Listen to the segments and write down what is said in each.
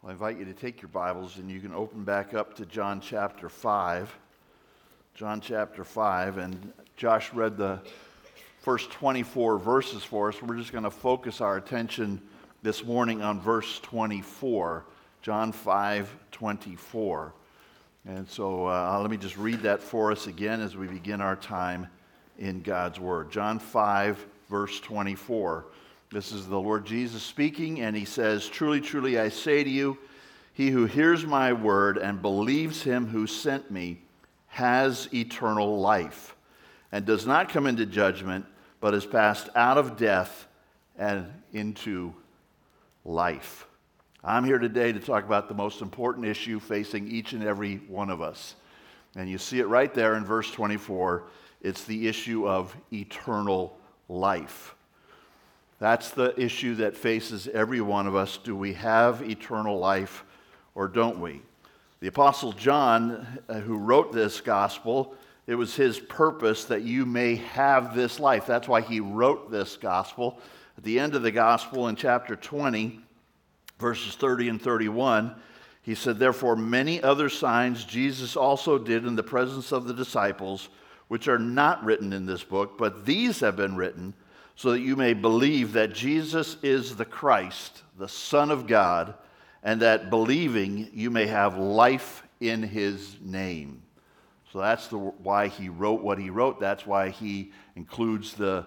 I invite you to take your Bibles and you can open back up to John chapter 5. John chapter 5, and Josh read the first 24 verses for us. We're just going to focus our attention this morning on verse 24, John 5:24. And so let me just read that for us again as we begin our time in God's Word. John 5, verse 24. This is the Lord Jesus speaking, and he says, "Truly, truly, I say to you, he who hears my word and believes him who sent me has eternal life, and does not come into judgment, but is passed out of death and into life." I'm here today to talk about the most important issue facing each and every one of us. And you see it right there in verse 24. It's the issue of eternal life. That's the issue that faces every one of us. Do we have eternal life or don't we? The Apostle John, who wrote this gospel, it was his purpose that you may have this life. That's why he wrote this gospel. At the end of the gospel in chapter 20, verses 30 and 31, he said, "Therefore many other signs Jesus also did in the presence of the disciples, which are not written in this book, but these have been written so that you may believe that Jesus is the Christ, the Son of God, and that believing you may have life in his name." So that's why he wrote what he wrote. That's why he includes the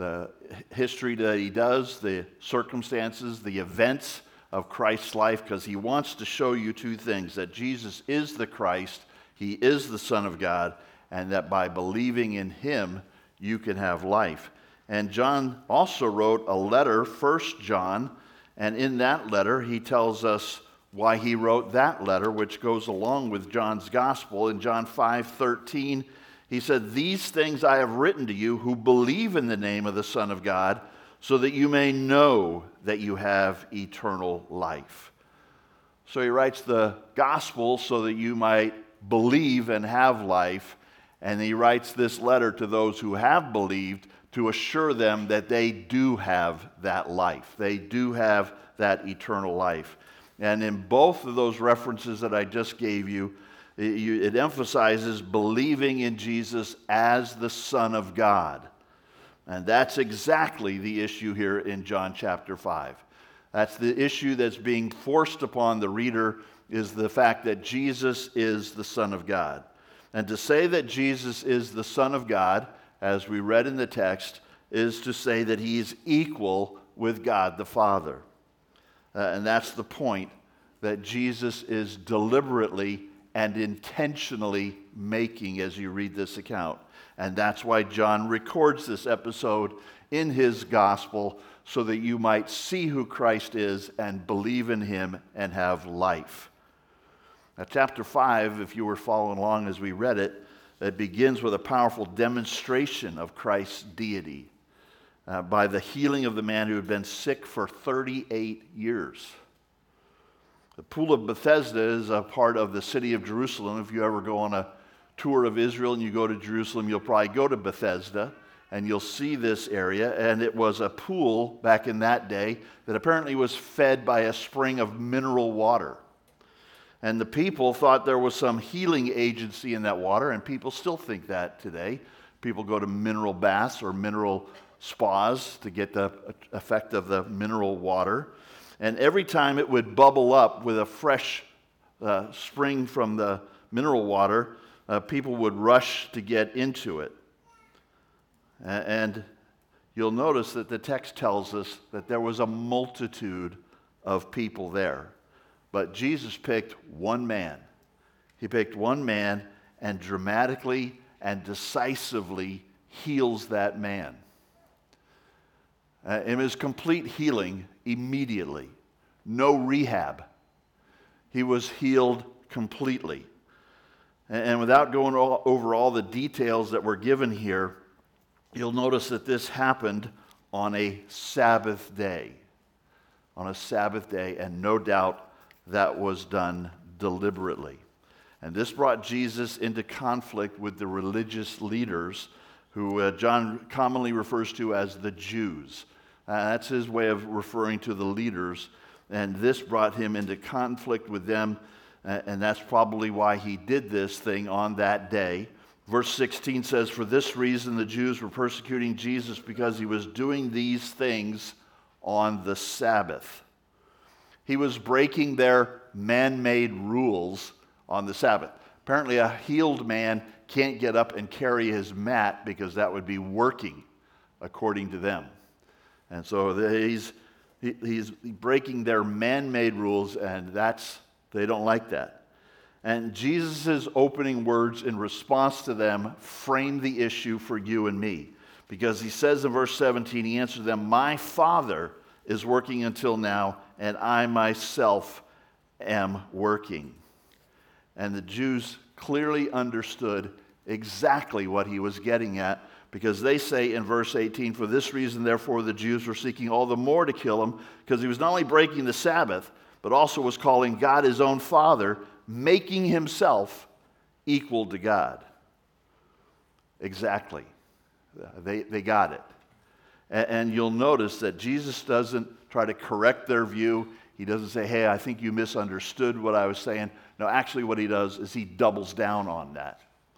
history that he does, the circumstances, the events of Christ's life, because he wants to show you two things: that Jesus is the Christ, he is the Son of God, and that by believing in him, you can have life. And John also wrote a letter, 1 John, and in that letter he tells us why he wrote that letter, which goes along with John's gospel. In John 5:13, he said, "These things I have written to you who believe in the name of the Son of God, so that you may know that you have eternal life." So he writes the gospel so that you might believe and have life, and he writes this letter to those who have believed to assure them that they do have that life. They do have that eternal life. And in both of those references that I just gave you, it emphasizes believing in Jesus as the Son of God. And that's exactly the issue here in John chapter 5. That's the issue that's being forced upon the reader, is the fact that Jesus is the Son of God. And to say that Jesus is the Son of God, as we read in the text, is to say that he is equal with God the Father. And that's the point that Jesus is deliberately and intentionally making as you read this account. And that's why John records this episode in his gospel, so that you might see who Christ is and believe in him and have life. Now, chapter 5, if you were following along as we read it, it begins with a powerful demonstration of Christ's deity by the healing of the man who had been sick for 38 years. The Pool of Bethesda is a part of the city of Jerusalem. If you ever go on a tour of Israel and you go to Jerusalem, you'll probably go to Bethesda and you'll see this area. And it was a pool back in that day that apparently was fed by a spring of mineral water. And the people thought there was some healing agency in that water, and people still think that today. People go to mineral baths or mineral spas to get the effect of the mineral water. And every time it would bubble up with a fresh spring from the mineral water, people would rush to get into it. And you'll notice that the text tells us that there was a multitude of people there. But Jesus picked one man. He picked one man and dramatically and decisively heals that man. It was complete healing immediately. No rehab. He was healed completely. And without going over all the details that were given here, you'll notice that this happened on a Sabbath day. On a Sabbath day, and no doubt that was done deliberately. And this brought Jesus into conflict with the religious leaders, who John commonly refers to as the Jews. That's his way of referring to the leaders. And this brought him into conflict with them, and that's probably why he did this thing on that day. Verse 16 says, "For this reason the Jews were persecuting Jesus, because he was doing these things on the Sabbath." He was breaking their man-made rules on the Sabbath. Apparently a healed man can't get up and carry his mat because that would be working, according to them. And so he's breaking their man-made rules, and they don't like that. And Jesus' opening words in response to them frame the issue for you and me. Because he says in verse 17, he answered them, "My Father is working until now, and I myself am working." And the Jews clearly understood exactly what he was getting at, because they say in verse 18, "For this reason, therefore, the Jews were seeking all the more to kill him, because he was not only breaking the Sabbath, but also was calling God his own Father, making himself equal to God." Exactly. They got it. And you'll notice that Jesus doesn't try to correct their view. He doesn't say, "Hey, I think you misunderstood what I was saying." No, actually what he does is he doubles down on that.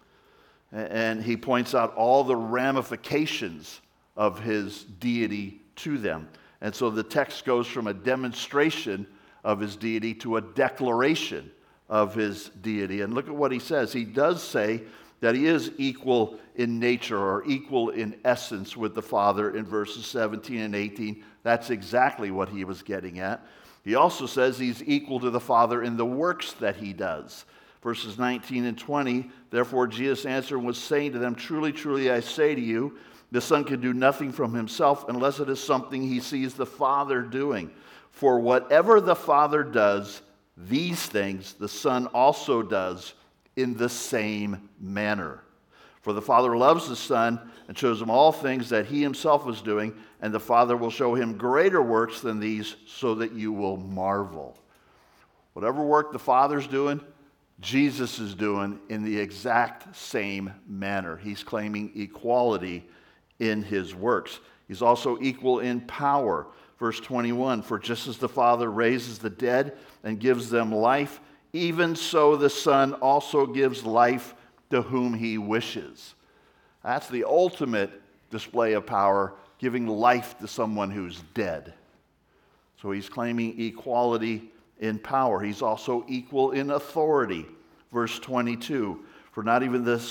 And he points out all the ramifications of his deity to them. And so the text goes from a demonstration of his deity to a declaration of his deity. And look at what he says. He does say that he is equal in nature, or equal in essence, with the Father in verses 17 and 18. That's exactly what he was getting at. He also says he's equal to the Father in the works that he does. Verses 19 and 20, "Therefore Jesus answered and was saying to them, 'Truly, truly, I say to you, the Son can do nothing from himself unless it is something he sees the Father doing. For whatever the Father does, these things the Son also does in the same manner. For the Father loves the Son and shows him all things that he himself is doing, and the Father will show him greater works than these, so that you will marvel.'" Whatever work the Father's doing, Jesus is doing in the exact same manner. He's claiming equality in his works. He's also equal in power. Verse 21, "For just as the Father raises the dead and gives them life, even so the Son also gives life to whom he wishes." That's the ultimate display of power, giving life to someone who's dead. So he's claiming equality in power. He's also equal in authority. Verse 22, "For not even the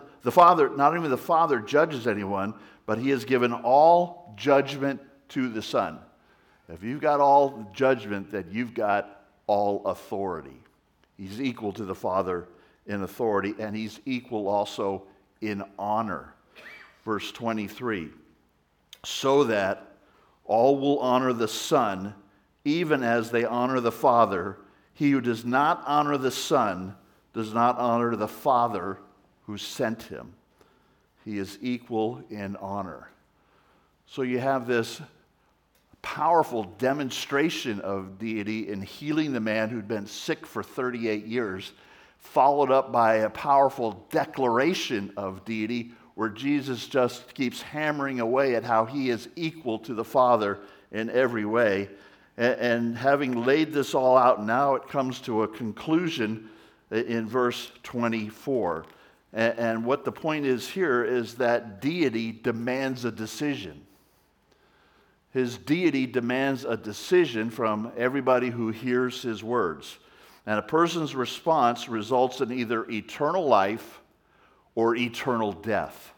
Father judges anyone, but he has given all judgment to the Son." If you've got all judgment, then you've got all authority. He's equal to the Father in authority, and he's equal also in honor. Verse 23, "So that all will honor the Son, even as they honor the Father. He who does not honor the Son does not honor the Father who sent him." He is equal in honor. So you have this powerful demonstration of deity in healing the man who'd been sick for 38 years, followed up by a powerful declaration of deity where Jesus just keeps hammering away at how he is equal to the Father in every way. And having laid this all out, now it comes to a conclusion in verse 24. And what the point is here is that deity demands a decision. His deity demands a decision from everybody who hears his words. And a person's response results in either eternal life or eternal death.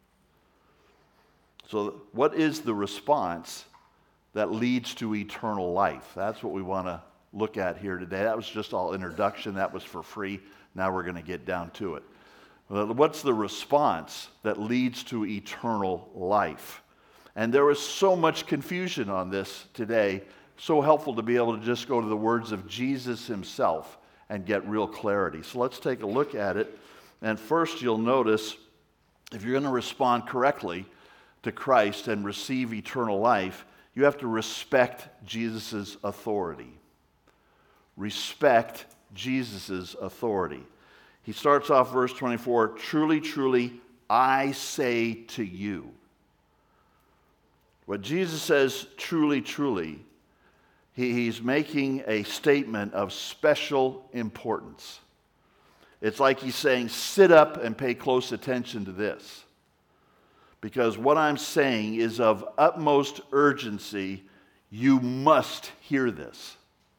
So what is the response that leads to eternal life? That's what we want to look at here today. That was just all introduction. That was for free. Now we're going to get down to it. What's the response that leads to eternal life? And there is so much confusion on this today. So helpful to be able to just go to the words of Jesus himself and get real clarity. So let's take a look at it. And first you'll notice, if you're going to respond correctly to Christ and receive eternal life, you have to respect Jesus' authority. Respect Jesus' authority. He starts off verse 24, "Truly, truly, I say to you." When Jesus says truly, truly, He's making a statement of special importance. It's like he's saying, sit up and pay close attention to this. Because what I'm saying is of utmost urgency. You must hear this.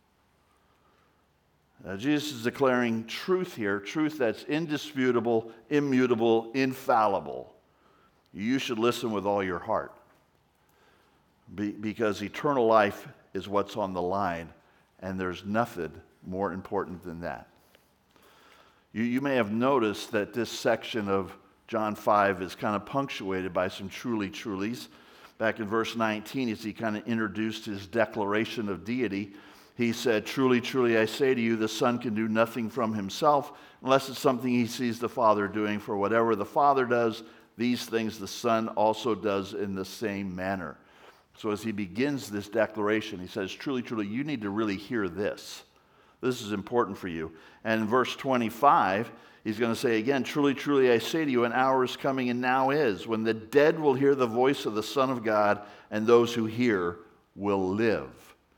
Jesus is declaring truth here, truth that's indisputable, immutable, infallible. You should listen with all your heart. Because eternal life is what's on the line, and there's nothing more important than that. You may have noticed that this section of John 5 is kind of punctuated by some truly, trulies. Back in verse 19, as he kind of introduced his declaration of deity, he said, truly, truly, I say to you, the Son can do nothing from himself unless it's something he sees the Father doing. For whatever the Father does, these things the Son also does in the same manner. So as he begins this declaration, he says, truly, truly, you need to really hear this. This is important for you. And in verse 25, he's going to say again, truly, truly, I say to you, an hour is coming and now is, when the dead will hear the voice of the Son of God, and those who hear will live.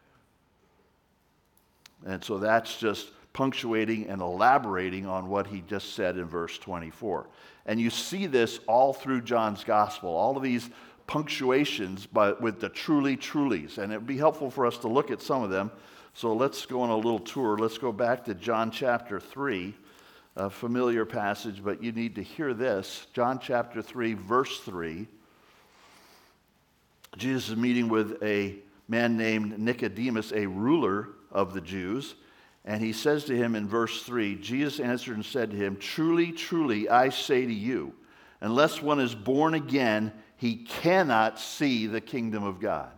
And so that's just punctuating and elaborating on what he just said in verse 24. And you see this all through John's gospel, all of these punctuations, but with the truly, trulies. And it would be helpful for us to look at some of them. So let's go on a little tour. Let's go back to John chapter 3, a familiar passage, but you need to hear this. John chapter 3, verse 3. Jesus is meeting with a man named Nicodemus, a ruler of the Jews. And he says to him in verse 3, Jesus answered and said to him, truly, truly, I say to you, unless one is born again, he cannot see the kingdom of God.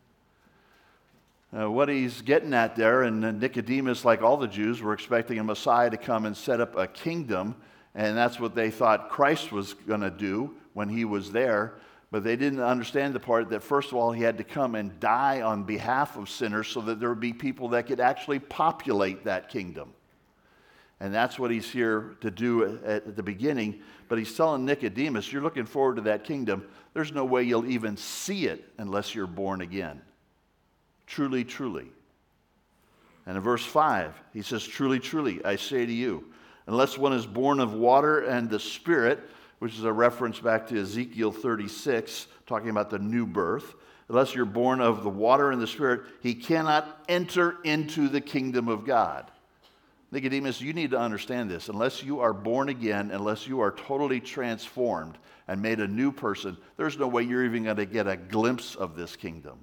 What he's getting at there, and Nicodemus, like all the Jews, were expecting a Messiah to come and set up a kingdom, and that's what they thought Christ was going to do when he was there. But they didn't understand the part that, first of all, he had to come and die on behalf of sinners so that there would be people that could actually populate that kingdom. And that's what he's here to do at the beginning. But he's telling Nicodemus, you're looking forward to that kingdom. There's no way you'll even see it unless you're born again. Truly, truly. And in verse 5, he says, truly, truly, I say to you, unless one is born of water and the Spirit, which is a reference back to Ezekiel 36, talking about the new birth, unless you're born of the water and the Spirit, he cannot enter into the kingdom of God. Nicodemus, you need to understand this. Unless you are born again, unless you are totally transformed and made a new person, there's no way you're even going to get a glimpse of this kingdom.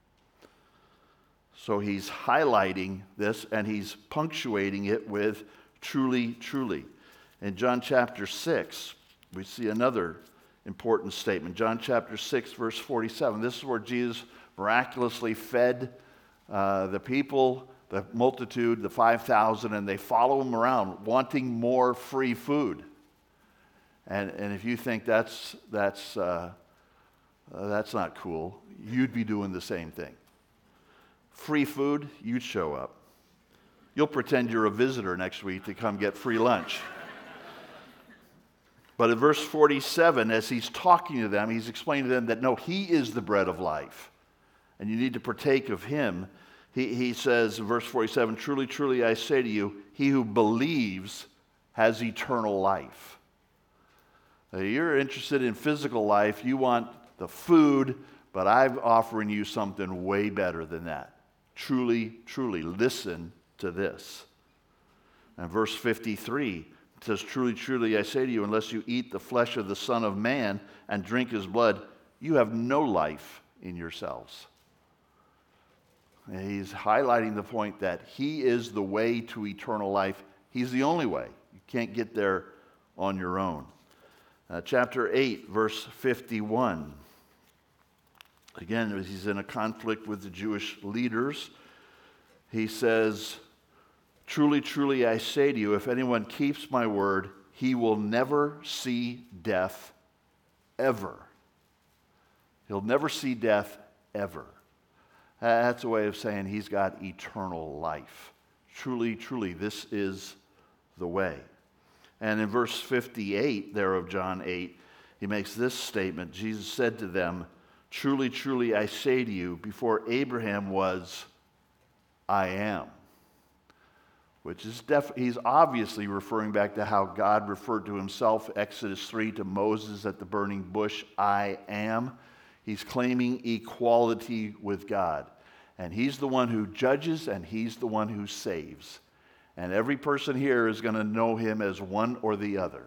So he's highlighting this and he's punctuating it with truly, truly. In John chapter 6, we see another important statement. John chapter 6, verse 47. This is where Jesus miraculously fed the people, the multitude, the 5,000, and they follow him around wanting more free food. And if you think that's not cool, you'd be doing the same thing. Free food, you'd show up. You'll pretend you're a visitor next week to come get free lunch. But in verse 47, as he's talking to them, he's explaining to them that no, he is the bread of life, and you need to partake of him. He says in verse 47, truly, truly, I say to you, he who believes has eternal life. Now, you're interested in physical life, you want the food, but I'm offering you something way better than that. Truly, truly, listen to this. And verse 53, it says, truly, truly, I say to you, unless you eat the flesh of the Son of Man and drink his blood, you have no life in yourselves. And he's highlighting the point that he is the way to eternal life. He's the only way. You can't get there on your own. Chapter 8, verse 51. Again, he's in a conflict with the Jewish leaders. He says, truly, truly, I say to you, if anyone keeps my word, he will never see death ever. He'll never see death ever. That's a way of saying he's got eternal life. Truly, truly, this is the way. And in verse 58 there of John 8, he makes this statement. Jesus said to them, truly, truly, I say to you, before Abraham was, I am. Which is he's obviously referring back to how God referred to himself, Exodus 3, to Moses at the burning bush, I am. He's claiming equality with God. And he's the one who judges, and he's the one who saves. And every person here is going to know him as one or the other.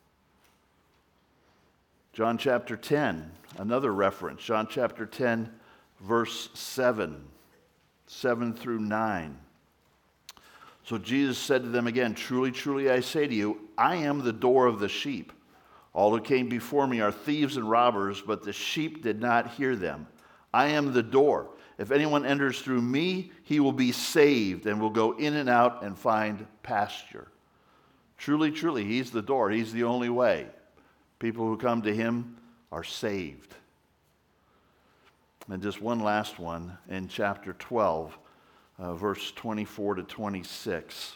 John chapter 10, another reference. John chapter 10, verse 7 through 9. So Jesus said to them again, truly, truly, I say to you, I am the door of the sheep. All who came before me are thieves and robbers, but the sheep did not hear them. I am the door. If anyone enters through me, he will be saved and will go in and out and find pasture. Truly, truly, he's the door. He's the only way. People who come to him are saved. And just one last one in chapter 12. Verse 24 to 26.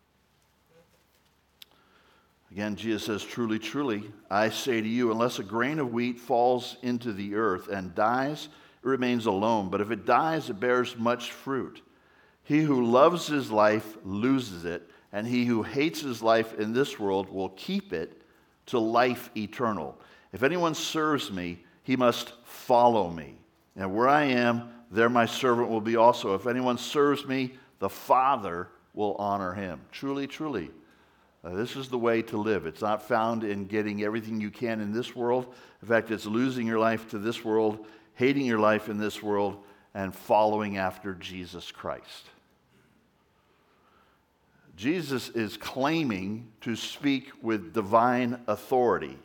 Again, Jesus says, truly, truly, I say to you, unless a grain of wheat falls into the earth and dies, it remains alone. But if it dies, it bears much fruit. He who loves his life loses it, and he who hates his life in this world will keep it to life eternal. If anyone serves me, he must follow me. And where I am, there my servant will be also. If anyone serves me, the Father will honor him. Truly, truly, this is the way to live. It's not found in getting everything you can in this world. In fact, it's losing your life to this world, hating your life in this world, and following after Jesus Christ. Jesus is claiming to speak with divine authority.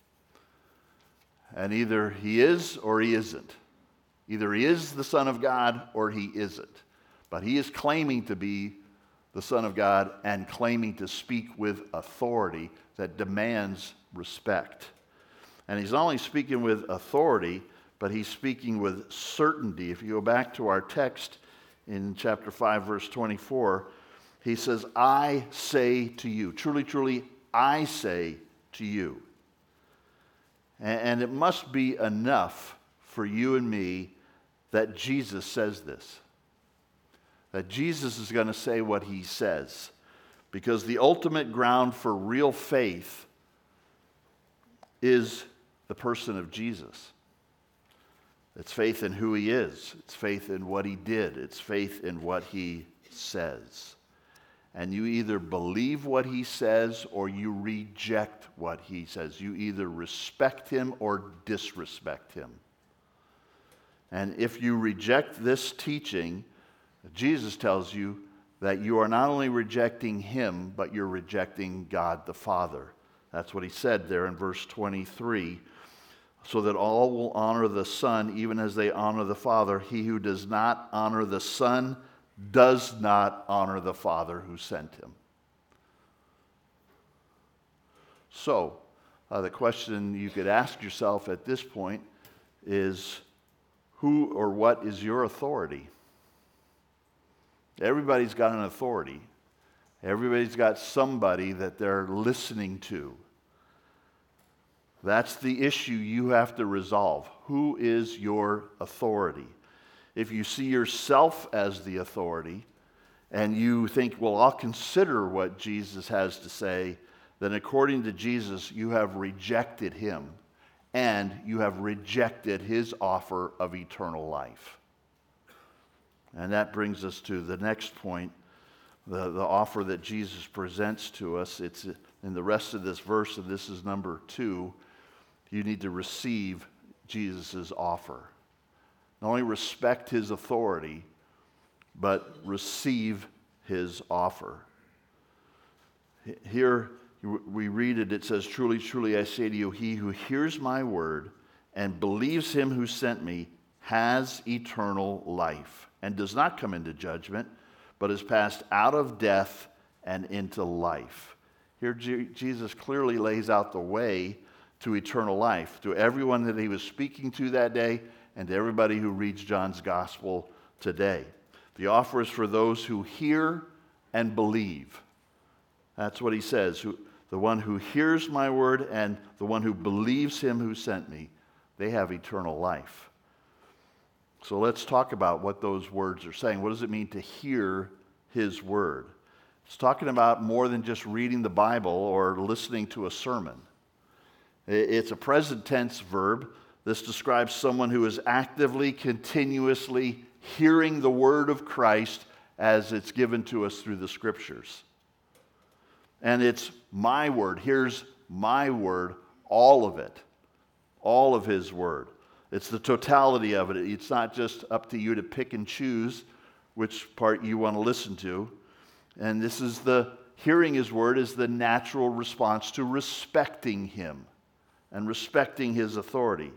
And either he is or he isn't. Either he is the Son of God or he isn't. But he is claiming to be the Son of God and claiming to speak with authority that demands respect. And he's not only speaking with authority, but he's speaking with certainty. If you go back to our text in chapter 5, verse 24, he says, I say to you. Truly, truly, I say to you. And it must be enough for you and me that Jesus says this. That Jesus is going to say what he says. Because the ultimate ground for real faith is the person of Jesus. It's faith in who he is. It's faith in what he did. It's faith in what he says. And you either believe what he says or you reject what he says. You either respect him or disrespect him. And if you reject this teaching, Jesus tells you that you are not only rejecting him, but you're rejecting God the Father. That's what he said there in verse 23. So that all will honor the Son, even as they honor the Father. He who does not honor the Son does not honor the Father who sent him. So, the question you could ask yourself at this point is, who or what is your authority? Everybody's got an authority. Everybody's got somebody that they're listening to. That's the issue you have to resolve. Who is your authority? If you see yourself as the authority and you think, well, I'll consider what Jesus has to say, then according to Jesus, you have rejected him. And you have rejected his offer of eternal life. And that brings us to the next point, the offer that Jesus presents to us. It's in the rest of this verse, and this is number 2. You need to receive Jesus' offer. Not only respect his authority, but receive his offer. Here, we read it, it says, truly, truly, I say to you, he who hears my word and believes him who sent me has eternal life and does not come into judgment, but is passed out of death and into life. Here, Jesus clearly lays out the way to eternal life to everyone that he was speaking to that day and to everybody who reads John's gospel today. The offer is for those who hear and believe. That's what he says. The one who hears my word and the one who believes him who sent me, they have eternal life. So let's talk about what those words are saying. What does it mean to hear his word? It's talking about more than just reading the Bible or listening to a sermon. It's a present tense verb. This describes someone who is actively, continuously hearing the word of Christ as it's given to us through the scriptures. And it's my word. Here's my word, all of it, all of his word. It's the totality of it. It's not just up to you to pick and choose which part you want to listen to. And this is hearing his word is the natural response to respecting him and respecting his authority.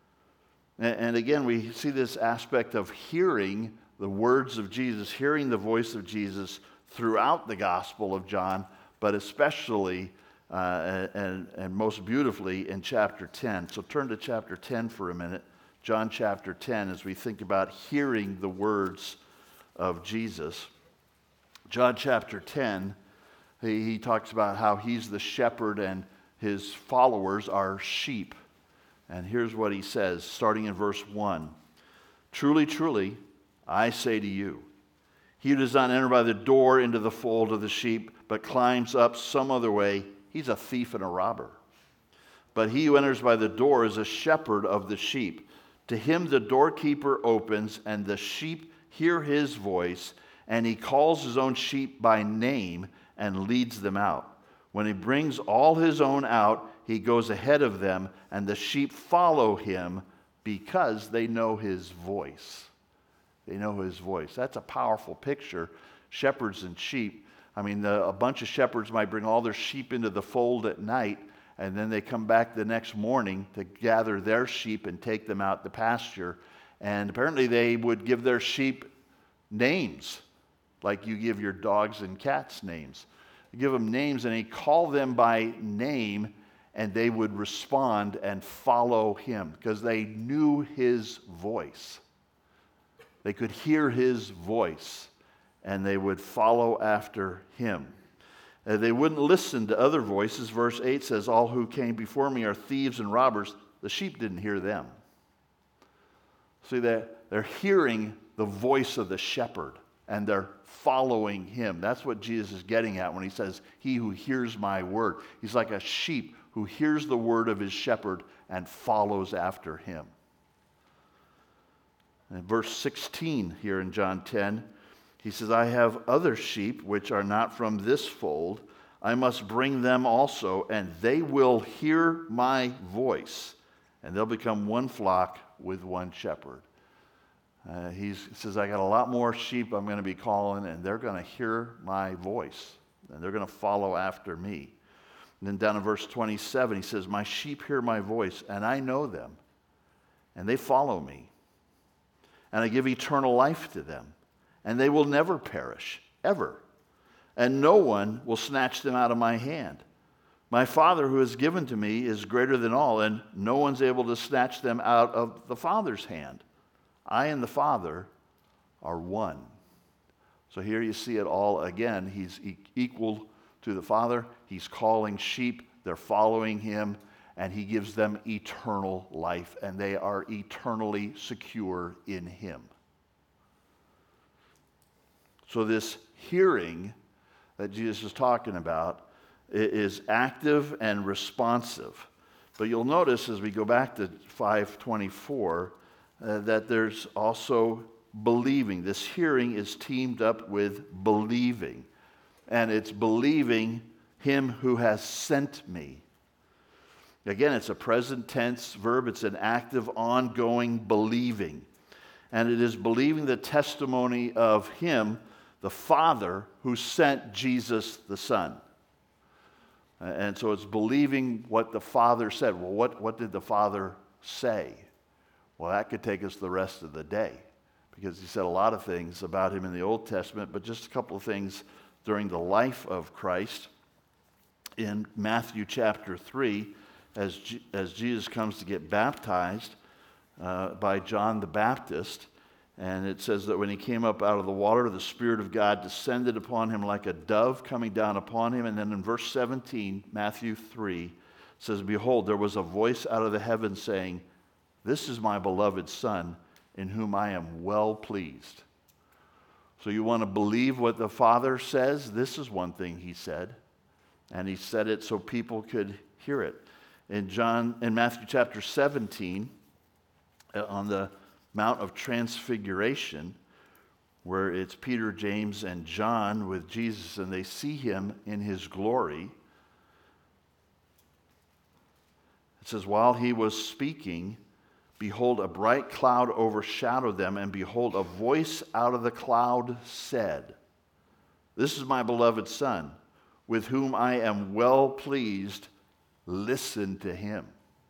And again, we see this aspect of hearing the words of Jesus, hearing the voice of Jesus throughout the Gospel of John, but especially and most beautifully in chapter 10. So turn to chapter 10 for a minute. John chapter 10, as we think about hearing the words of Jesus. John chapter 10, he talks about how he's the shepherd and his followers are sheep. And here's what he says, starting in verse 1. Truly, truly, I say to you, he who does not enter by the door into the fold of the sheep, but climbs up some other way, he's a thief and a robber. But he who enters by the door is a shepherd of the sheep. To him the doorkeeper opens, and the sheep hear his voice, and he calls his own sheep by name and leads them out. When he brings all his own out, he goes ahead of them, and the sheep follow him because they know his voice. They know his voice. That's a powerful picture. Shepherds and sheep. I mean, a bunch of shepherds might bring all their sheep into the fold at night, and then they come back the next morning to gather their sheep and take them out to pasture. And apparently they would give their sheep names, like you give your dogs and cats names. You give them names, and he called them by name, and they would respond and follow him because they knew his voice. They could hear his voice, and they would follow after him. They wouldn't listen to other voices. Verse 8 says, all who came before me are thieves and robbers. The sheep didn't hear them. See, they're hearing the voice of the shepherd, and they're following him. That's what Jesus is getting at when he says, he who hears my word. He's like a sheep who hears the word of his shepherd and follows after him. In verse 16 here in John 10, he says, I have other sheep which are not from this fold. I must bring them also, and they will hear my voice, and they'll become one flock with one shepherd. He says, I got a lot more sheep I'm going to be calling, and they're going to hear my voice, and they're going to follow after me. And then down in verse 27, he says, my sheep hear my voice, and I know them, and they follow me. And I give eternal life to them, and they will never perish, ever. And no one will snatch them out of my hand. My Father who has given to me is greater than all, and no one's able to snatch them out of the Father's hand. I and the Father are one. So here you see it all again. He's equal to the Father. He's calling sheep. They're following him, and he gives them eternal life, and they are eternally secure in him. So this hearing that Jesus is talking about is active and responsive. But you'll notice as we go back to 5:24 that there's also believing. This hearing is teamed up with believing. And it's believing him who has sent me. Again, it's a present tense verb. It's an active, ongoing believing. And it is believing the testimony of him, the Father, who sent Jesus the Son. And so it's believing what the Father said. Well, what did the Father say? Well, that could take us the rest of the day, because he said a lot of things about him in the Old Testament, but just a couple of things during the life of Christ. In Matthew chapter 3, as Jesus comes to get baptized by John the Baptist, and it says that when he came up out of the water, the Spirit of God descended upon him like a dove coming down upon him. And then in verse 17, Matthew 3, it says, behold, there was a voice out of the heavens saying, this is my beloved Son, in whom I am well pleased. So you want to believe what the Father says? This is one thing he said. And he said it so people could hear it. In Matthew chapter 17, on the Mount of Transfiguration, where it's Peter, James, and John with Jesus, and they see him in his glory. It says, while he was speaking, behold, a bright cloud overshadowed them, and behold, a voice out of the cloud said, this is my beloved Son, with whom I am well pleased. Listen to him.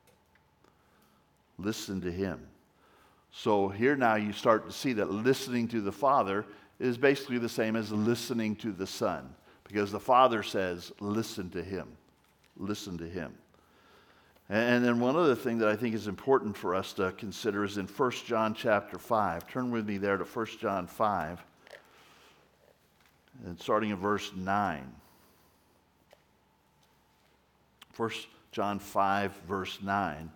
Listen to him. So here now you start to see that listening to the Father is basically the same as listening to the Son, because the Father says, listen to him. Listen to him. And then one other thing that I think is important for us to consider is in 1 John chapter 5. Turn with me there to 1 John 5, and starting in verse 9. 1 John 5, verse 9.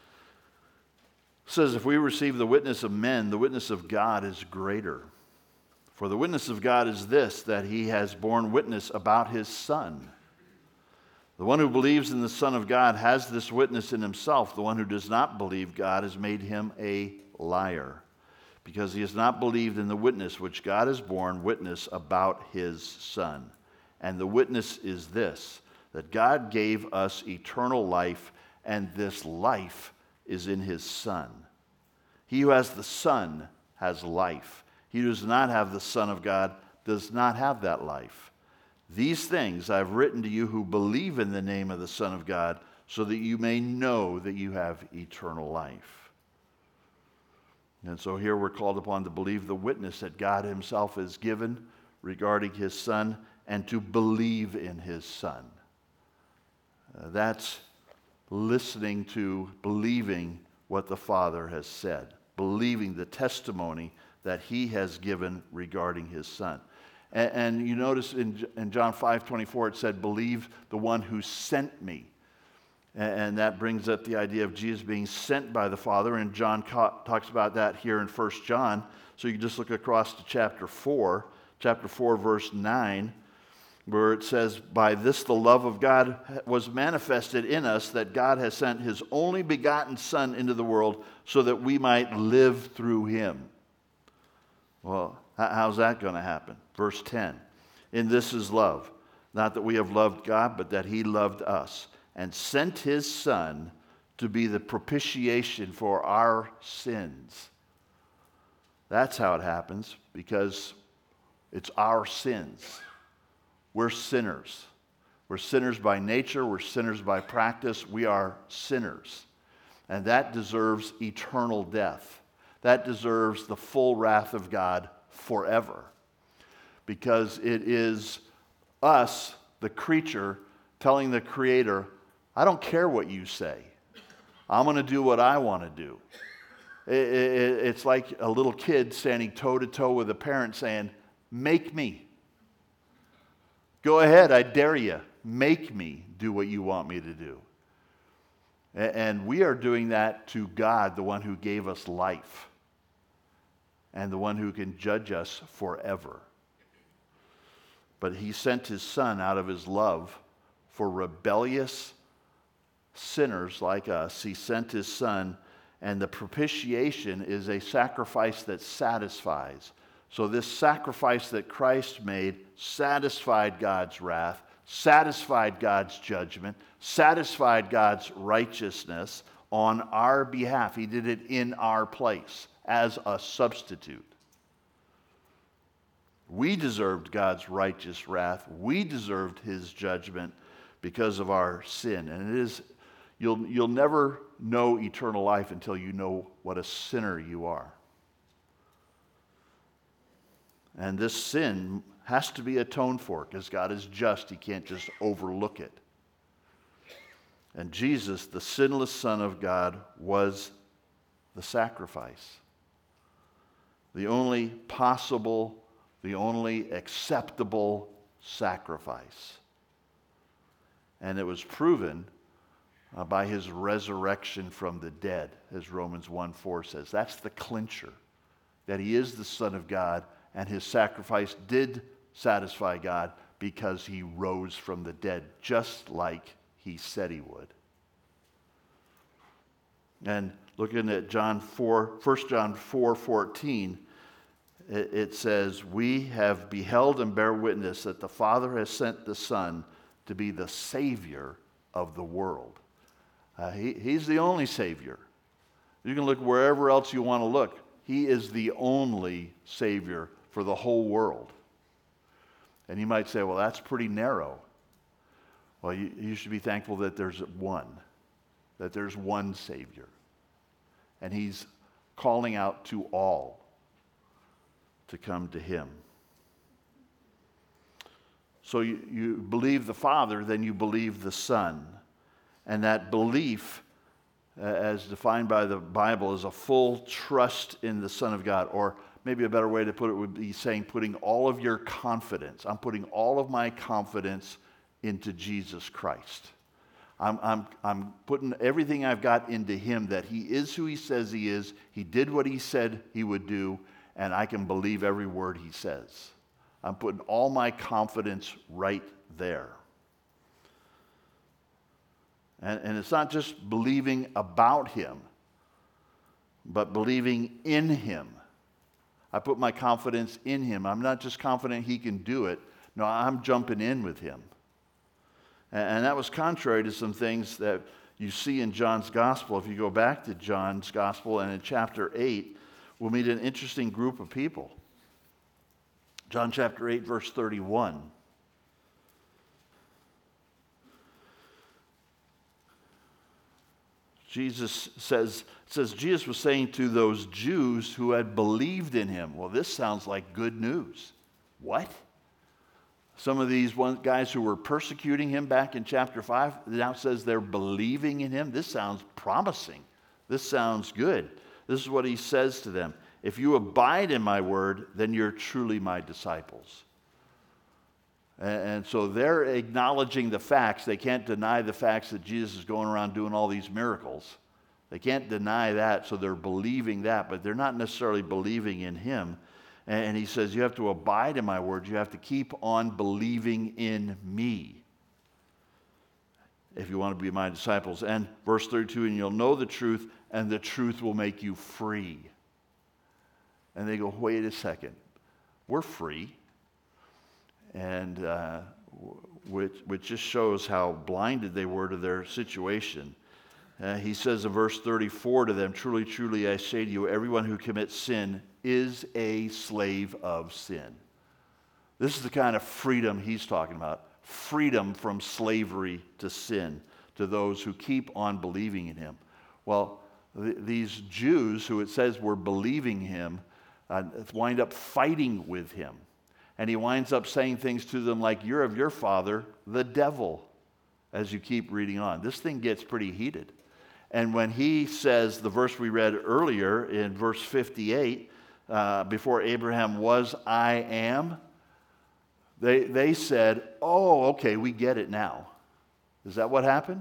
Says, if we receive the witness of men, the witness of God is greater. For the witness of God is this, that he has borne witness about his Son. The one who believes in the Son of God has this witness in himself. The one who does not believe God has made him a liar, because he has not believed in the witness which God has borne witness about his Son. And the witness is this, that God gave us eternal life, and this life is in his Son. He who has the Son has life. He who does not have the Son of God does not have that life. These things I have written to you who believe in the name of the Son of God, so that you may know that you have eternal life. And so here we're called upon to believe the witness that God himself has given regarding his Son, and to believe in his Son. That's listening to, believing what the Father has said, believing the testimony that he has given regarding his Son. And you notice in John 5:24 it said, believe the one who sent me. And that brings up the idea of Jesus being sent by the Father, and John talks about that here in 1 John. So you can just look across to chapter 4, verse 9, where it says, by this the love of God was manifested in us, that God has sent his only begotten Son into the world so that we might live through him. Well, how's that going to happen? Verse 10, in this is love, not that we have loved God, but that he loved us and sent his Son to be the propitiation for our sins. That's how it happens, because it's our sins. We're sinners. We're sinners by nature. We're sinners by practice. We are sinners. And that deserves eternal death. That deserves the full wrath of God forever. Because it is us, the creature, telling the Creator, I don't care what you say. I'm going to do what I want to do. It's like a little kid standing toe-to-toe with a parent saying, make me. Go ahead, I dare you. Make me do what you want me to do. And we are doing that to God, the one who gave us life, and the one who can judge us forever. But he sent his Son out of his love for rebellious sinners like us. He sent his Son, and the propitiation is a sacrifice that satisfies. So this sacrifice that Christ made satisfied God's wrath, satisfied God's judgment, satisfied God's righteousness on our behalf. He did it in our place as a substitute. We deserved God's righteous wrath. We deserved his judgment because of our sin. And it is, you'll never know eternal life until you know what a sinner you are. And this sin has to be atoned for, because God is just. He can't just overlook it. And Jesus, the sinless Son of God, was the sacrifice. The only possible, the only acceptable sacrifice. And it was proven by his resurrection from the dead, as Romans 1:4 says. That's the clincher. that he is the Son of God, and his sacrifice did satisfy God because he rose from the dead, just like he said he would. And looking at John 4, 1 John 4:14, it says, "We have beheld and bear witness that the Father has sent the Son to be the Savior of the world." He's the only Savior. You can look wherever else you want to look. He is the only Savior for the whole world. And you might say, well, that's pretty narrow. Well, you should be thankful that there's one Savior. And he's calling out to all to come to him. So you believe the Father, then you believe the Son. And that belief, as defined by the Bible, is a full trust in the Son of God. Or maybe a better way to put it would be saying putting all of your confidence. I'm putting all of my confidence into Jesus Christ. I'm putting everything I've got into him, that he is who he says he is. He did what he said he would do, and I can believe every word he says. I'm putting all my confidence right there. And it's not just believing about him, but believing in him. I put my confidence in him. I'm not just confident he can do it. No, I'm jumping in with him. And that was contrary to some things that you see in John's gospel. If you go back to John's gospel and in chapter 8, we'll meet an interesting group of people. John chapter 8, verse 31. Jesus says Jesus was saying to those Jews who had believed in him. Well, this sounds like good news. What? Some of these guys who were persecuting him back in chapter 5 now says they're believing in him. This sounds promising. This sounds good. This is what he says to them. If you abide in my word, then you're truly my disciples. And so they're acknowledging the facts. They can't deny the facts that Jesus is going around doing all these miracles. They can't deny that, so they're believing that, but they're not necessarily believing in him. And he says, you have to abide in my word. You have to keep on believing in me if you want to be my disciples. And verse 32, and you'll know the truth, and the truth will make you free. And they go, wait a second. We're free. And which just shows how blinded they were to their situation. He says in verse 34 to them, truly, truly, I say to you, everyone who commits sin is a slave of sin. This is the kind of freedom he's talking about. Freedom from slavery to sin, to those who keep on believing in him. Well, these Jews who it says were believing him wind up fighting with him. And he winds up saying things to them like, you're of your father, the devil, as you keep reading on. This thing gets pretty heated. And when he says, the verse we read earlier in verse 58, before Abraham was, I am, they said, oh, okay, we get it now. Is that what happened?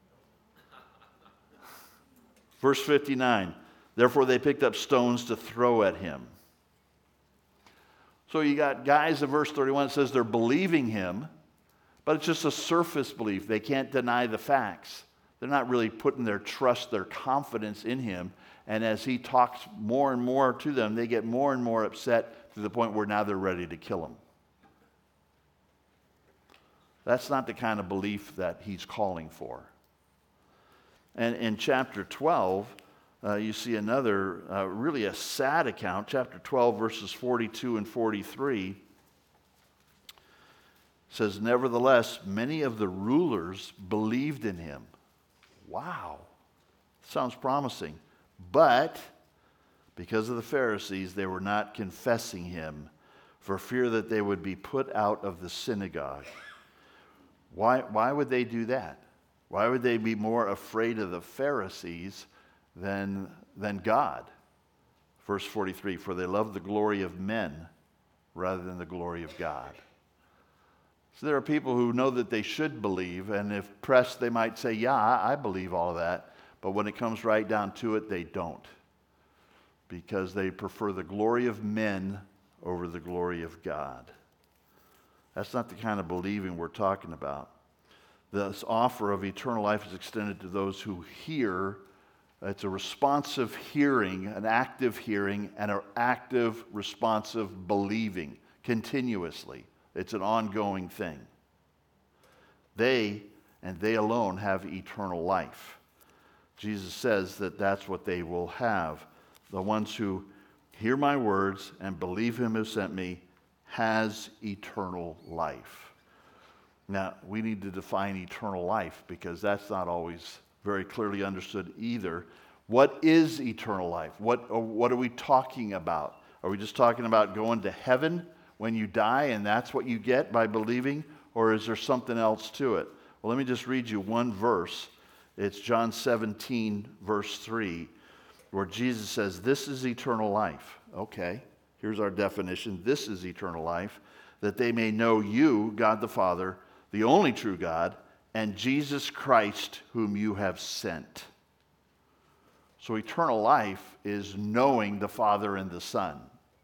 Verse 59, therefore they picked up stones to throw at him. So you got guys in verse 31 that says they're believing him, but it's just a surface belief. They can't deny the facts. They're not really putting their trust, their confidence in him. And as he talks more and more to them, they get more and more upset to the point where now they're ready to kill him. That's not the kind of belief that he's calling for. And in chapter 12, you see another, really a sad account, chapter 12, verses 42 and 43. Says, nevertheless, many of the rulers believed in him. Wow. Sounds promising. But because of the Pharisees, they were not confessing him for fear that they would be put out of the synagogue. Why would they do that? Why would they be more afraid of the Pharisees than God? Verse 43, for they love the glory of men rather than the glory of God. So there are people who know that they should believe, and if pressed, they might say, yeah, I believe all of that. But when it comes right down to it, they don't. because they prefer the glory of men over the glory of God. That's not the kind of believing we're talking about. This offer of eternal life is extended to those who hear. It's a responsive hearing, an active hearing, and an active, responsive believing continuously. It's an ongoing thing. They, and they alone, have eternal life. Jesus says that that's what they will have. The ones who hear my words and believe him who sent me has eternal life. Now, we need to define eternal life because that's not always very clearly understood either. What is eternal life? What are we talking about? Are we just talking about going to heaven when you die and that's what you get by believing? Or is there something else to it? Well, let me just read you one verse. It's John 17, verse 3, where Jesus says, this is eternal life. Okay, here's our definition. This is eternal life, that they may know you, God the Father, the only true God, and Jesus Christ, whom you have sent. So eternal life is knowing the Father and the Son.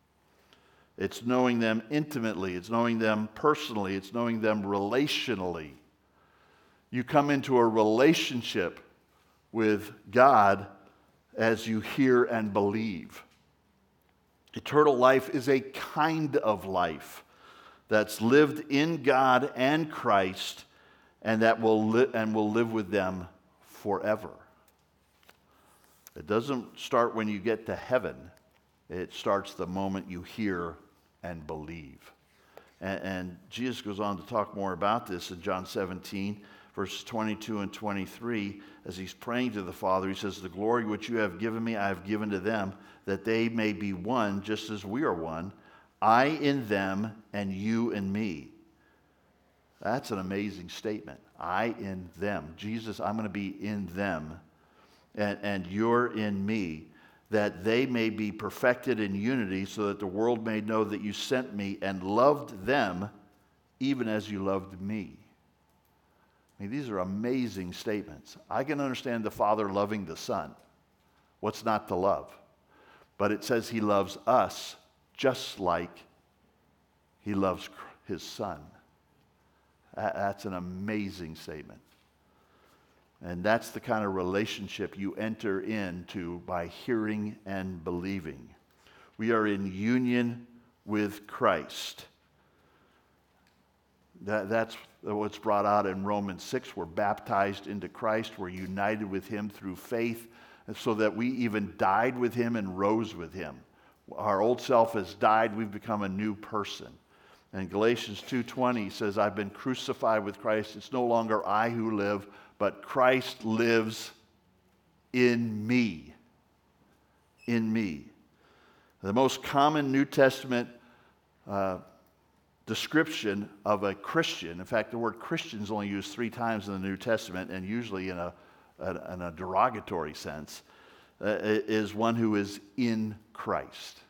It's knowing them intimately. It's knowing them personally. It's knowing them relationally. You come into a relationship with God as you hear and believe. Eternal life is a kind of life that's lived in God and Christ, and that will live with them forever. It doesn't start when you get to heaven. It starts the moment you hear and believe. And Jesus goes on to talk more about this in John 17, verses 22 and 23. As he's praying to the Father, he says, the glory which you have given me, I have given to them, that they may be one, just as we are one, I in them and you in me. That's an amazing statement. I in them. Jesus, I'm going to be in them, and you're in me, that they may be perfected in unity, so that the world may know that you sent me and loved them even as you loved me. I mean, these are amazing statements. I can understand the Father loving the Son. What's not to love? But it says he loves us just like he loves his Son. That's an amazing statement. And that's the kind of relationship you enter into by hearing and believing. We are in union with Christ. That's what's brought out in Romans 6. We're baptized into Christ. We're united with him through faith, and so that we even died with him and rose with him. Our old self has died. We've become a new person. And Galatians 2:20 says, I've been crucified with Christ. It's no longer I who live, but Christ lives in me. In me. The most common New Testament description of a Christian, in fact, the word Christian is only used 3 times in the New Testament, and usually in a derogatory sense, is one who is in Christ.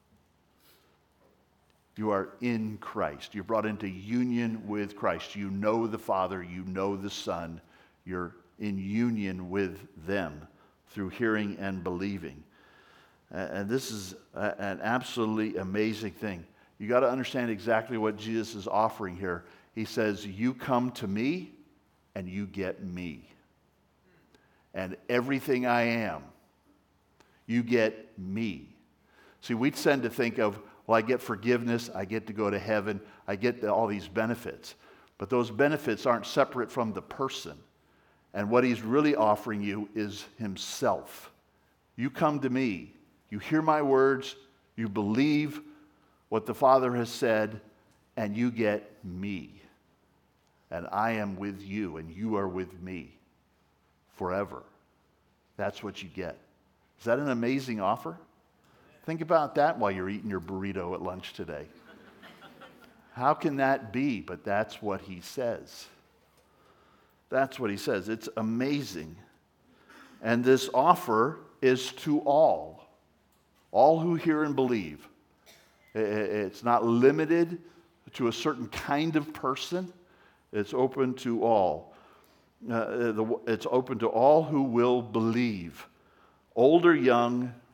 You are in Christ. You're brought into union with Christ. You know the Father. You know the Son. You're in union with them through hearing and believing. And this is an absolutely amazing thing. You got to understand exactly what Jesus is offering here. He says, you come to me and you get me. And everything I am, you get me. See, we tend to think of, well, I get forgiveness, I get to go to heaven, I get all these benefits. But those benefits aren't separate from the person. And what he's really offering you is himself. You come to me, you hear my words, you believe what the Father has said, and you get me. And I am with you, and you are with me forever. That's what you get. Is that an amazing offer? Think about that while you're eating your burrito at lunch today. How can that be? But that's what he says. That's what he says. It's amazing. And this offer is to all who hear and believe. It's not limited to a certain kind of person. It's open to all. It's open to all who will believe. Old or young,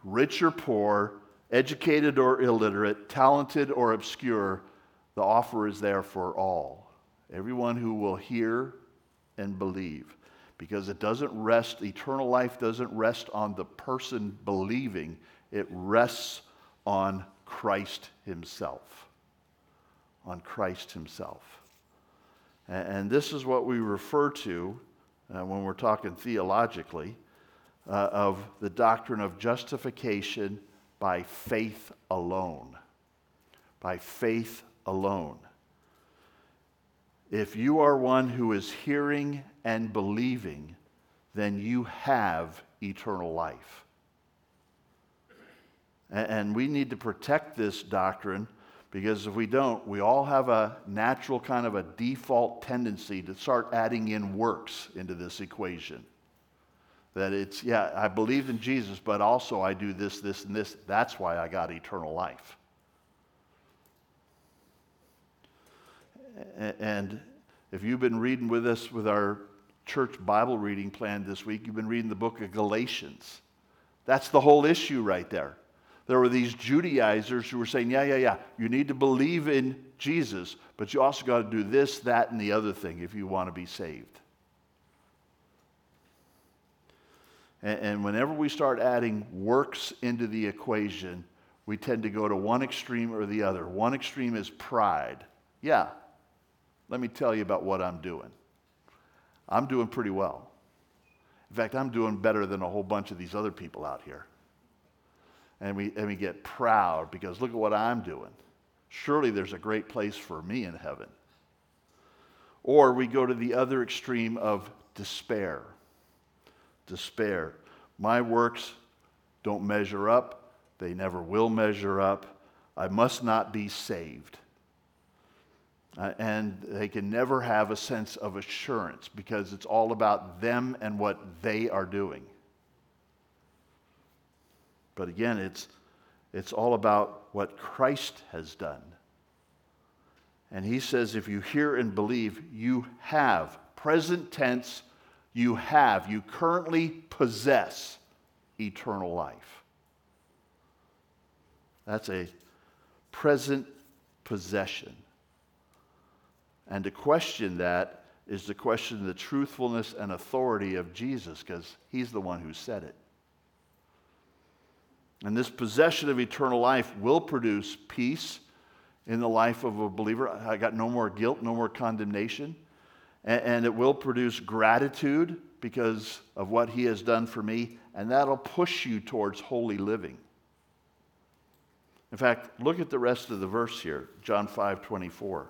rich or poor, educated or illiterate, talented or obscure, the offer is there for all. Everyone who will hear and believe. Because it doesn't rest, eternal life doesn't rest on the person believing, it rests on Christ himself. On Christ himself. And this is what we refer to when we're talking theologically of the doctrine of justification by faith alone. By faith alone. If you are one who is hearing and believing, then you have eternal life. And we need to protect this doctrine, because if we don't, we all have a natural kind of a default tendency to start adding in works into this equation. That it's, yeah, I believe in Jesus, but also I do this, this, and this. That's why I got eternal life. And if you've been reading with us with our church Bible reading plan this week, you've been reading the book of Galatians. That's the whole issue right there. There were these Judaizers who were saying, yeah, you need to believe in Jesus, but you also got to do this, that, and the other thing if you want to be saved. And whenever we start adding works into the equation, we tend to go to one extreme or the other. One extreme is pride. Yeah, let me tell you about what I'm doing. I'm doing pretty well. In fact, I'm doing better than a whole bunch of these other people out here. And we get proud because look at what I'm doing. Surely there's a great place for me in heaven. Or we go to the other extreme of despair. Despair. My works don't measure up. They never will measure up. I must not be saved. And they can never have a sense of assurance because it's all about them and what they are doing. But again, it's all about what Christ has done. And he says if you hear and believe, you have, present tense, you currently possess eternal life. That's a present possession. And to question that is to question the truthfulness and authority of Jesus, because he's the one who said it. And this possession of eternal life will produce peace in the life of a believer. I got no more guilt, no more condemnation. And it will produce gratitude because of what he has done for me. And that'll push you towards holy living. In fact, look at the rest of the verse here, John 5:24.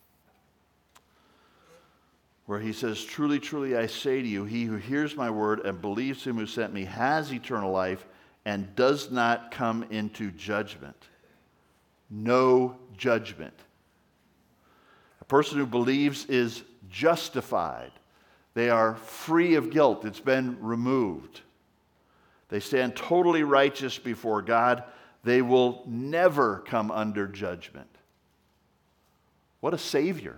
Where he says, truly, truly, I say to you, he who hears my word and believes him who sent me has eternal life and does not come into judgment. No judgment. A person who believes is justified. They are free of guilt. It's been removed. They stand totally righteous before God. They will never come under judgment. What a Savior.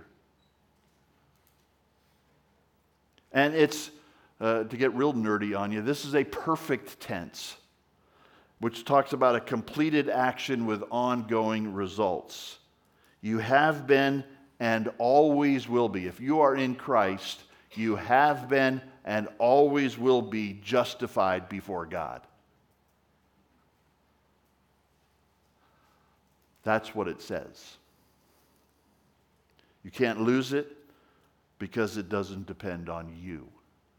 And it's, to get real nerdy on you, this is a perfect tense, which talks about a completed action with ongoing results. You have been and always will be. If you are in Christ, you have been and always will be justified before God. That's what it says. You can't lose it because it doesn't depend on you.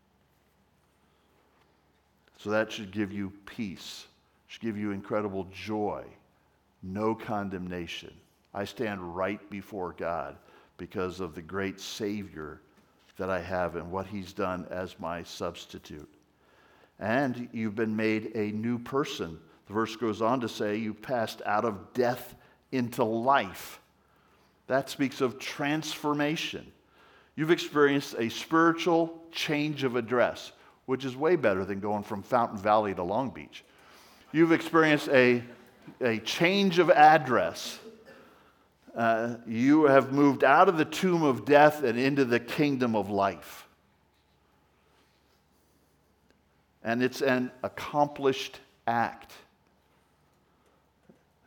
So that should give you peace. Should give you incredible joy, no condemnation. I stand right before God because of the great Savior that I have and what he's done as my substitute. And you've been made a new person. The verse goes on to say you passed out of death into life. That speaks of transformation. You've experienced a spiritual change of address, which is way better than going from Fountain Valley to Long Beach. You've experienced a change of address. You have moved out of the tomb of death and into the kingdom of life. And it's an accomplished act.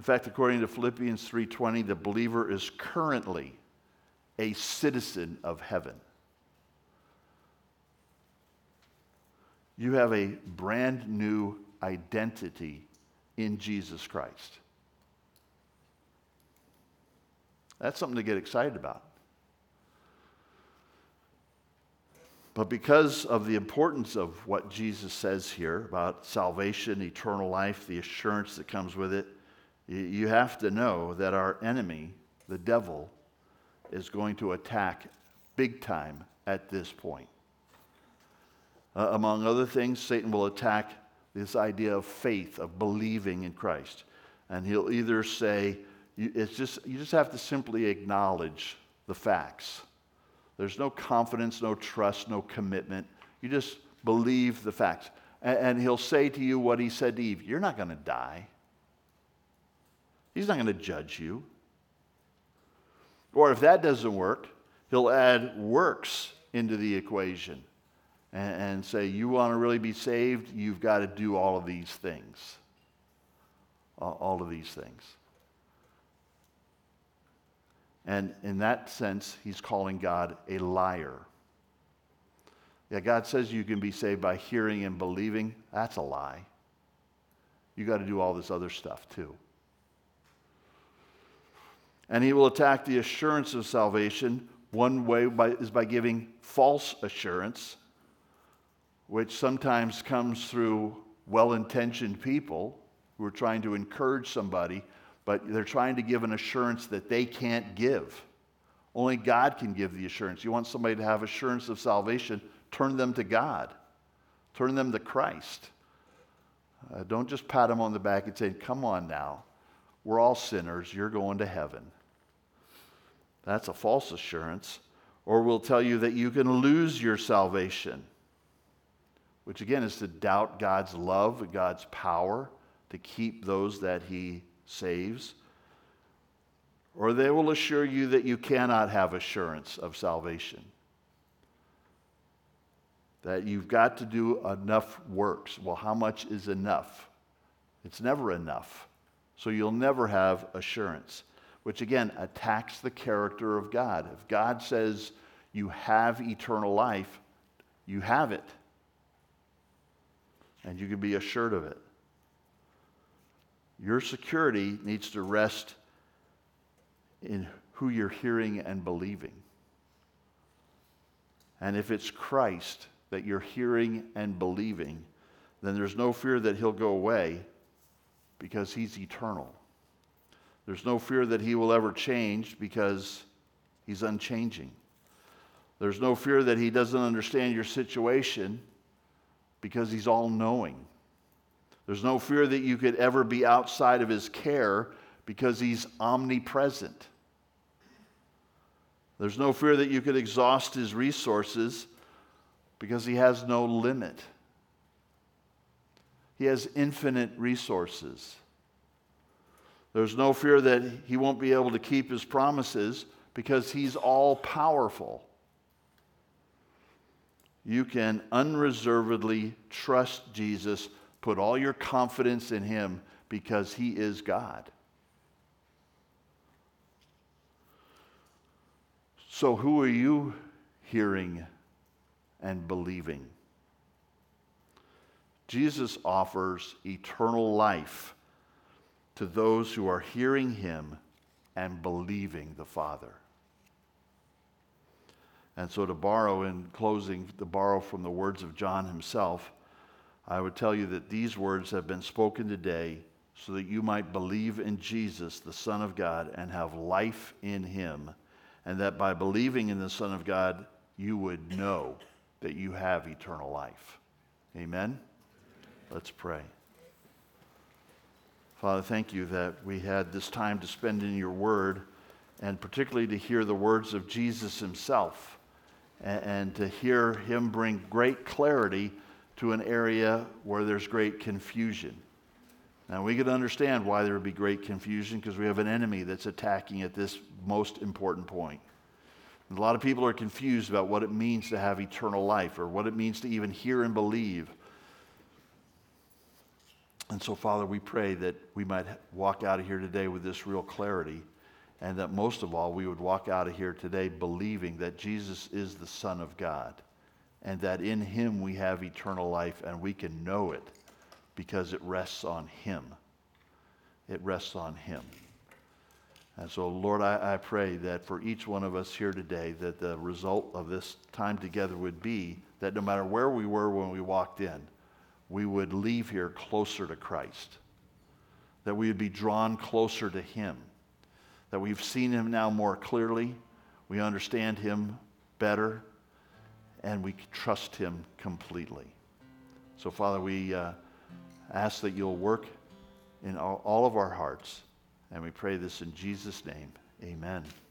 In fact, according to Philippians 3:20, the believer is currently a citizen of heaven. You have a brand new identity in Jesus Christ. That's something to get excited about. But because of the importance of what Jesus says here about salvation, eternal life, the assurance that comes with it, you have to know that our enemy, the devil, is going to attack big time at this point. Among other things, Satan will attack this idea of faith, of believing in Christ. And he'll either say, you just have to simply acknowledge the facts. There's no confidence, no trust, no commitment. You just believe the facts. And he'll say to you what he said to Eve, you're not going to die. He's not going to judge you. Or if that doesn't work, he'll add works into the equation and say, you want to really be saved, you've got to do all of these things. All of these things. And in that sense, he's calling God a liar. Yeah, God says you can be saved by hearing and believing. That's a lie. You got to do all this other stuff too. And he will attack the assurance of salvation. One way is by giving false assurance, which sometimes comes through well-intentioned people who are trying to encourage somebody, but they're trying to give an assurance that they can't give. Only God can give the assurance. You want somebody to have assurance of salvation, turn them to God. Turn them to Christ. Don't just pat them on the back and say, come on now. We're all sinners. You're going to heaven. That's a false assurance. Or we'll tell you that you can lose your salvation, which again is to doubt God's love and God's power to keep those that he saves. Or they will assure you that you cannot have assurance of salvation, that you've got to do enough works. Well, how much is enough? It's never enough. So you'll never have assurance, which again attacks the character of God. If God says you have eternal life, you have it. And you can be assured of it. Your security needs to rest in who you're hearing and believing. And if it's Christ that you're hearing and believing, then there's no fear that he'll go away because he's eternal. There's no fear that he will ever change because he's unchanging. There's no fear that he doesn't understand your situation because he's all-knowing. There's no fear that you could ever be outside of his care because he's omnipresent. There's no fear that you could exhaust his resources because he has no limit. He has infinite resources. There's no fear that he won't be able to keep his promises because he's all-powerful. You can unreservedly trust Jesus, put all your confidence in him because he is God. So who are you hearing and believing? Jesus offers eternal life to those who are hearing him and believing the Father. And so to borrow in closing, to borrow from the words of John himself, I would tell you that these words have been spoken today so that you might believe in Jesus, the Son of God, and have life in him, and that by believing in the Son of God, you would know that you have eternal life. Amen? Let's pray. Father, thank you that we had this time to spend in your word, and particularly to hear the words of Jesus himself, and to hear him bring great clarity to an area where there's great confusion. Now, we can understand why there would be great confusion because we have an enemy that's attacking at this most important point. And a lot of people are confused about what it means to have eternal life or what it means to even hear and believe. And so, Father, we pray that we might walk out of here today with this real clarity, and that most of all, we would walk out of here today believing that Jesus is the Son of God, and that in him we have eternal life, and we can know it because it rests on him. It rests on him. And so, Lord, I pray that for each one of us here today, that the result of this time together would be that no matter where we were when we walked in, we would leave here closer to Christ, that we would be drawn closer to him, that we've seen him now more clearly, we understand him better, and we trust him completely. So, Father, we ask that you'll work in all of our hearts, and we pray this in Jesus' name. Amen.